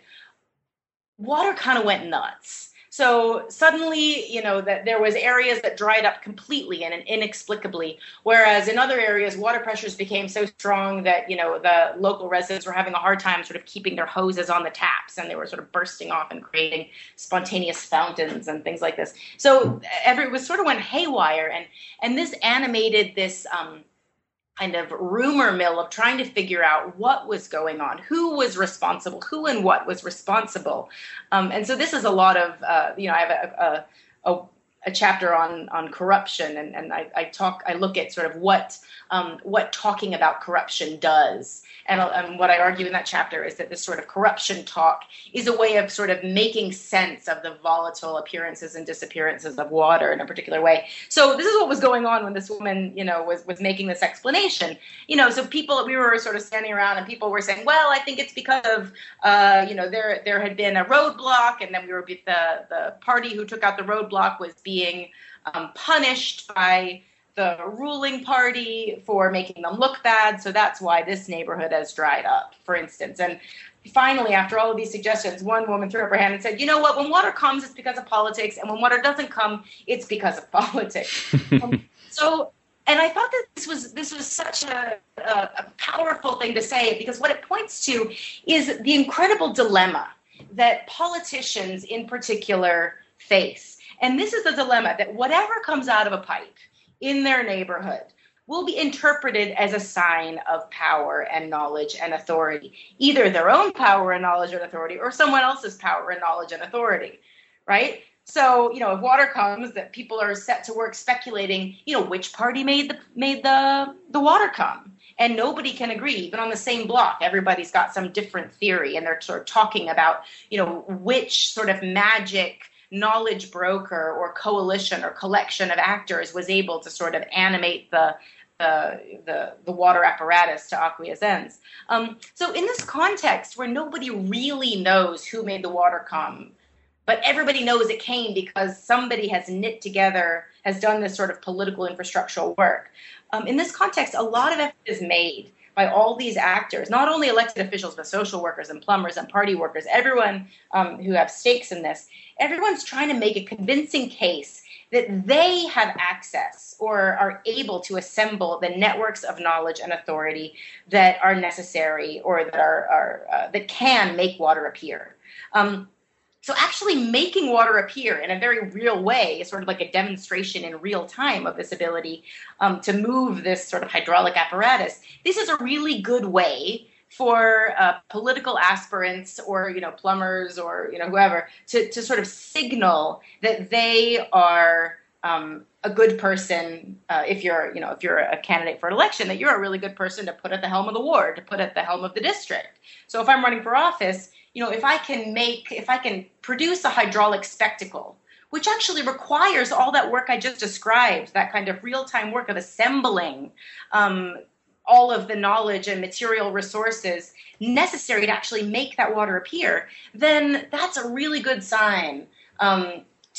water kind of went nuts. So suddenly, you know, that there was areas that dried up completely and inexplicably, whereas in other areas, water pressures became so strong that, you know, the local residents were having a hard time sort of keeping their hoses on the taps, and they were sort of bursting off and creating spontaneous fountains and things like this. So every, it was sort of went haywire, and and this animated this um, kind of rumor mill of trying to figure out what was going on, who was responsible, who and what was responsible. Um, and so this is a lot of, uh, you know, I have a, a, a, a chapter on, on corruption, and, and I, I talk, I look at sort of what, um, what talking about corruption does. And, and what I argue in that chapter is that this sort of corruption talk is a way of sort of making sense of the volatile appearances and disappearances of water in a particular way. So this is what was going on when this woman, you know, was, was making this explanation. You know, so people, we were sort of standing around and people were saying, well, I think it's because of, uh, you know, there there had been a roadblock, and then we were, the, the party who took out the roadblock was being um, punished by the ruling party for making them look bad, so that's why this neighborhood has dried up, for instance. And finally, after all of these suggestions, one woman threw up her hand and said, you know what, when water comes, it's because of politics, and when water doesn't come, it's because of politics. um, so, and I thought that this was this was such a, a, a powerful thing to say, because what it points to is the incredible dilemma that politicians in particular face. And this is the dilemma that whatever comes out of a pipe in their neighborhood, will be interpreted as a sign of power and knowledge and authority, either their own power and knowledge and authority or someone else's power and knowledge and authority, right? So, you know, if water comes, that people are set to work speculating, you know, which party made the made the the water come, and nobody can agree, even on the same block. Everybody's got some different theory, and they're sort of talking about, you know, which sort of magic knowledge broker or coalition or collection of actors was able to sort of animate the the the, the water apparatus to Acquia's ends. Um, so, in this context where nobody really knows who made the water come, but everybody knows it came because somebody has knit together, has done this sort of political infrastructural work. Um, in this context, a lot of effort is made by all these actors, not only elected officials, but social workers and plumbers and party workers, everyone um, who have stakes in this. Everyone's trying to make a convincing case that they have access or are able to assemble the networks of knowledge and authority that are necessary or that are, are uh, that can make water appear. Um, So actually making water appear in a very real way is sort of like a demonstration in real time of this ability um, to move this sort of hydraulic apparatus. This is a really good way for uh, political aspirants or, you know, plumbers or, you know, whoever to, to sort of signal that they are um, a good person. Uh, if you're, you know, if you're a candidate for an election, that you're a really good person to put at the helm of the ward, to put at the helm of the district. So if I'm running for office, you know, if I can make, if I can produce a hydraulic spectacle, which actually requires all that work I just described, that kind of real-time work of assembling um, all of the knowledge and material resources necessary to actually make that water appear, then that's a really good sign um,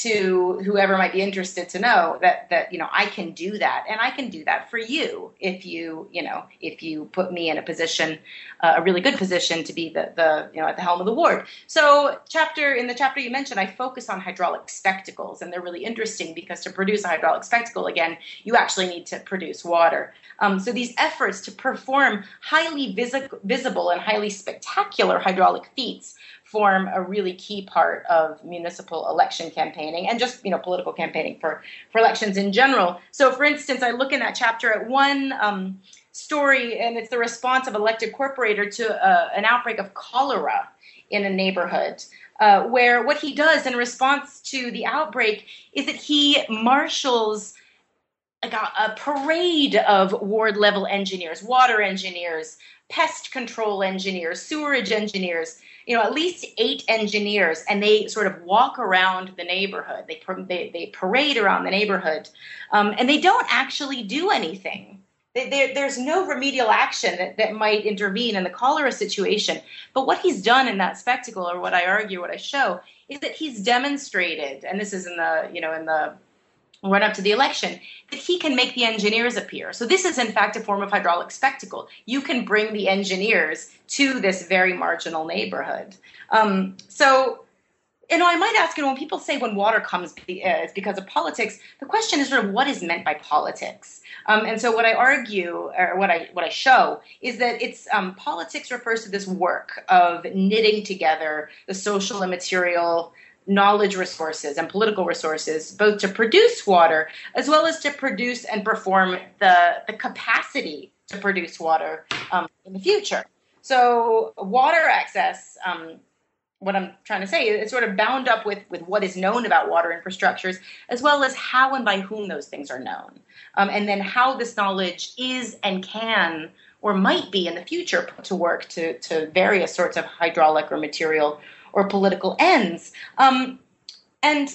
to whoever might be interested to know that, that, you know, I can do that. And I can do that for you if you, you know, if you put me in a position, uh, a really good position to be the, the, you know, at the helm of the ward. So chapter, in the chapter you mentioned, I focus on hydraulic spectacles, and they're really interesting because to produce a hydraulic spectacle, again, you actually need to produce water. Um, so these efforts to perform highly visi- visible and highly spectacular hydraulic feats form a really key part of municipal election campaigning and just, you know, political campaigning for, for elections in general. So, for instance, I look in that chapter at one um, story, and it's the response of an elected corporator to uh, an outbreak of cholera in a neighborhood, uh, where what he does in response to the outbreak is that he marshals like a, a parade of ward-level engineers, water engineers, pest control engineers, sewerage engineers, you know, at least eight engineers, and they sort of walk around the neighborhood. They they, they parade around the neighborhood, um, and they don't actually do anything. They, they, there's no remedial action that, that might intervene in the cholera situation. But what he's done in that spectacle, or what I argue, what I show, is that he's demonstrated, and this is in the, you know, in the run up to the election, that he can make the engineers appear. So this is, in fact, a form of hydraulic spectacle. You can bring the engineers to this very marginal neighborhood. Um, so, you know, I might ask, you know, when people say when water comes, uh, it's because of politics, the question is sort of what is meant by politics? Um, and so what I argue, or what I what I show, is that it's um, politics refers to this work of knitting together the social and material knowledge resources and political resources, both to produce water as well as to produce and perform the, the capacity to produce water um, in the future. So water access, um, what I'm trying to say, is sort of bound up with, with what is known about water infrastructures, as well as how and by whom those things are known. Um, and then how this knowledge is and can or might be in the future put to work to, to various sorts of hydraulic or material or political ends. Um, and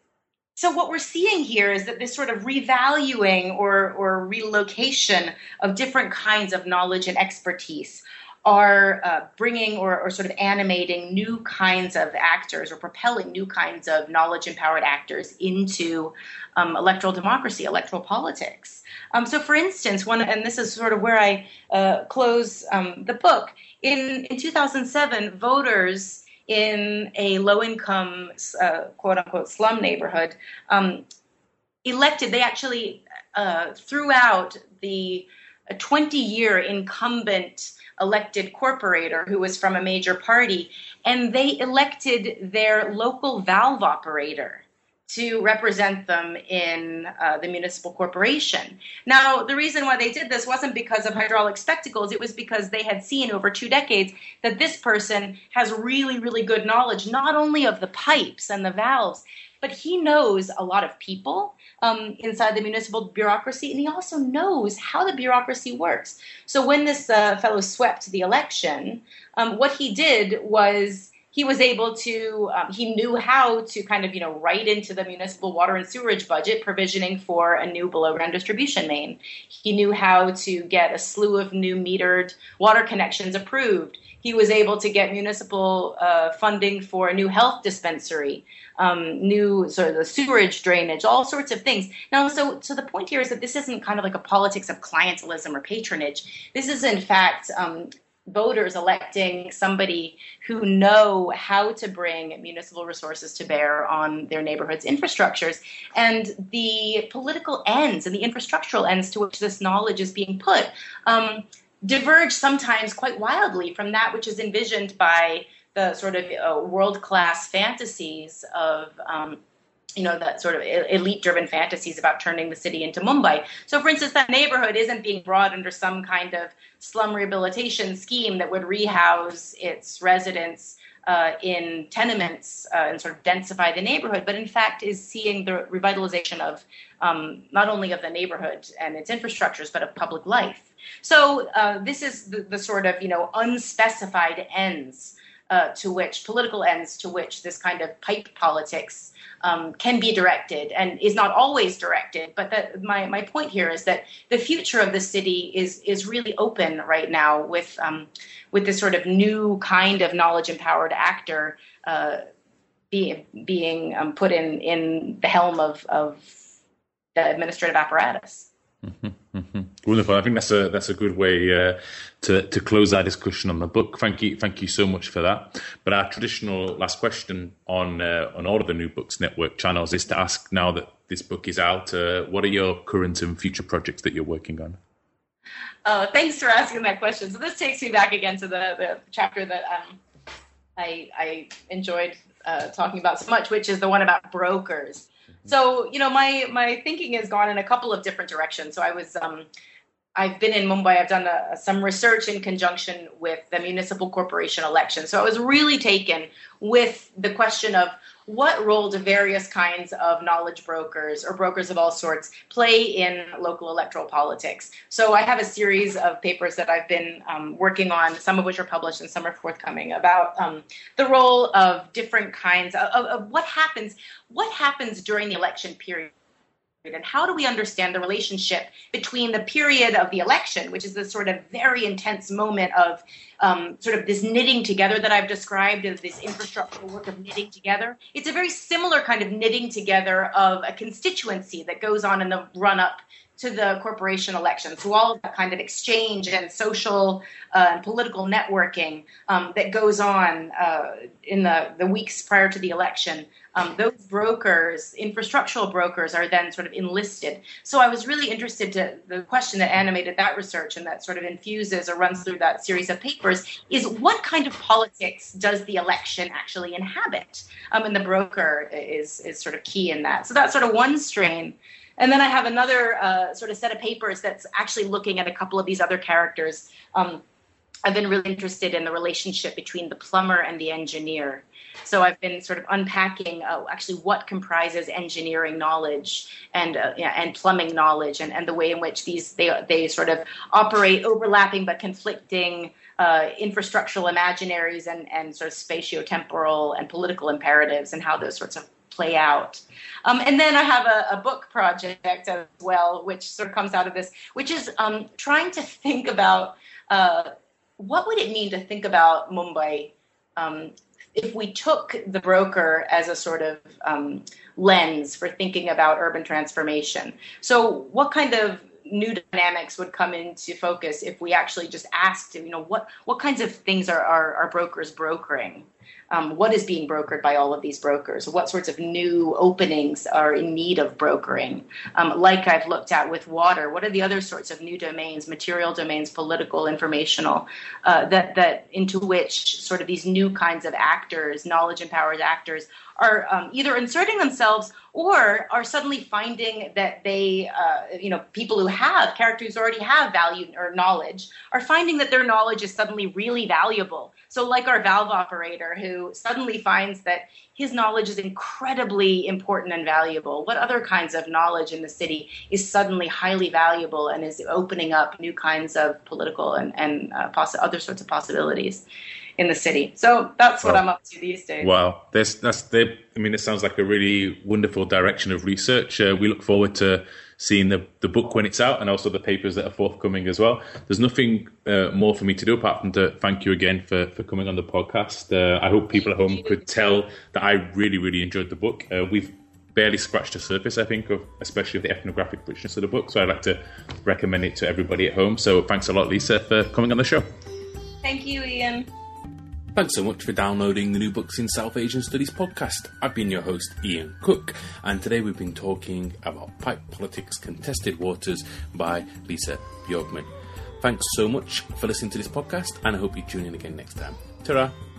so what we're seeing here is that this sort of revaluing or, or relocation of different kinds of knowledge and expertise are uh, bringing or, or sort of animating new kinds of actors or propelling new kinds of knowledge-empowered actors into um, electoral democracy, electoral politics. Um, so, for instance, one, and this is sort of where I uh, close um, the book, in, in two thousand seven, voters in a low-income, uh, quote-unquote, slum neighborhood, um, elected, they actually uh, threw out the twenty-year incumbent elected corporator who was from a major party, and they elected their local valve operator to represent them in uh, the municipal corporation. Now, the reason why they did this wasn't because of hydraulic spectacles. It was because they had seen over two decades that this person has really, really good knowledge, not only of the pipes and the valves, but he knows a lot of people um, inside the municipal bureaucracy, and he also knows how the bureaucracy works. So when this uh, fellow swept the election, um, what he did was he was able to, um, he knew how to kind of, you know, write into the municipal water and sewerage budget provisioning for a new below-ground distribution main. He knew how to get a slew of new metered water connections approved. He was able to get municipal uh, funding for a new health dispensary, um, new sort of the sewerage drainage, all sorts of things. Now, so so the point here is that this isn't kind of like a politics of clientelism or patronage. This is, in fact, um, voters electing somebody who know how to bring municipal resources to bear on their neighborhood's infrastructures, and the political ends and the infrastructural ends to which this knowledge is being put um, diverge sometimes quite wildly from that which is envisioned by the sort of uh, world-class fantasies of um, you know, that sort of elite-driven fantasies about turning the city into Mumbai. So, for instance, that neighborhood isn't being brought under some kind of slum rehabilitation scheme that would rehouse its residents uh, in tenements uh, and sort of densify the neighborhood, but in fact is seeing the revitalization of um, not only of the neighborhood and its infrastructures, but of public life. So uh, this is the, the sort of, you know, unspecified ends uh, to which, political ends to which this kind of pipe politics Um, can be directed and is not always directed. But that, my, my point here is that the future of the city is is really open right now with um, with this sort of new kind of knowledge-empowered actor uh, be, being um, put in, in the helm of, of the administrative apparatus. Mm-hmm, mm-hmm. Wonderful. I think that's a that's a good way uh, to to close our discussion on the book. Thank you, thank you so much for that. But our traditional last question on uh, on all of the New Books Network channels is to ask, now that this book is out, uh, what are your current and future projects that you're working on? Uh, thanks for asking that question. So this takes me back again to the, the chapter that um, I, I enjoyed uh, talking about so much, which is the one about brokers. So, you know, my, my thinking has gone in a couple of different directions. So I was, um, I've been in Mumbai. I've done a, some research in conjunction with the municipal corporation election. So I was really taken with the question of what role do various kinds of knowledge brokers or brokers of all sorts play in local electoral politics. So I have a series of papers that I've been um, working on, some of which are published and some are forthcoming, about um, the role of different kinds of, of, of what happens, what happens during the election period. And how do we understand the relationship between the period of the election, which is this sort of very intense moment of um, sort of this knitting together that I've described, of this infrastructural work of knitting together. It's a very similar kind of knitting together of a constituency that goes on in the run-up to the corporation election. So all of that kind of exchange and social uh, and political networking um, that goes on uh, in the, the weeks prior to the election. Um, those brokers, infrastructural brokers, are then sort of enlisted. So I was really interested to the question that animated that research and that sort of infuses or runs through that series of papers is what kind of politics does the election actually inhabit? Um, and the broker is, is sort of key in that. So that's sort of one strain. And then I have another uh, sort of set of papers that's actually looking at a couple of these other characters. Um, I've been really interested in the relationship between the plumber and the engineer. So I've been sort of unpacking uh, actually what comprises engineering knowledge and uh, yeah, and plumbing knowledge, and, and the way in which these they they sort of operate overlapping but conflicting uh, infrastructural imaginaries and, and sort of spatiotemporal and political imperatives, and how those sorts of play out. Um, and then I have a, a book project as well, which sort of comes out of this, which is um, trying to think about uh, what would it mean to think about Mumbai um, if we took the broker as a sort of um, lens for thinking about urban transformation. So what kind of new dynamics would come into focus if we actually just asked, you know, what, what kinds of things are, are, are brokers brokering? Um, what is being brokered by all of these brokers? What sorts of new openings are in need of brokering? Um, like I've looked at with water, what are the other sorts of new domains, material domains, political, informational, uh, that that into which sort of these new kinds of actors, knowledge-empowered actors, are um, either inserting themselves or are suddenly finding that they, uh, you know, people who have, characters who already have value or knowledge, are finding that their knowledge is suddenly really valuable. So like our valve operator who suddenly finds that his knowledge is incredibly important and valuable. What other kinds of knowledge in the city is suddenly highly valuable and is opening up new kinds of political and, and uh, poss- other sorts of possibilities in the city. So that's what wow. I'm up to these days. Wow, that's that's. I mean, it sounds like a really wonderful direction of research. Uh, we look forward to seeing the the book when it's out, and also the papers that are forthcoming as well. There's nothing uh, more for me to do apart from to thank you again for for coming on the podcast. Uh, I hope people at home could tell that I really really enjoyed the book. Uh, we've barely scratched the surface, I think, of especially of the ethnographic richness of the book. So I'd like to recommend it to everybody at home. So thanks a lot, Lisa, for coming on the show. Thank you, Ian. Thanks so much for downloading the New Books in South Asian Studies podcast. I've been your host, Ian Cook, and today we've been talking about Pipe Politics Contested Waters by Lisa Bjorkman. Thanks so much for listening to this podcast, and I hope you tune in again next time. Ta-ra!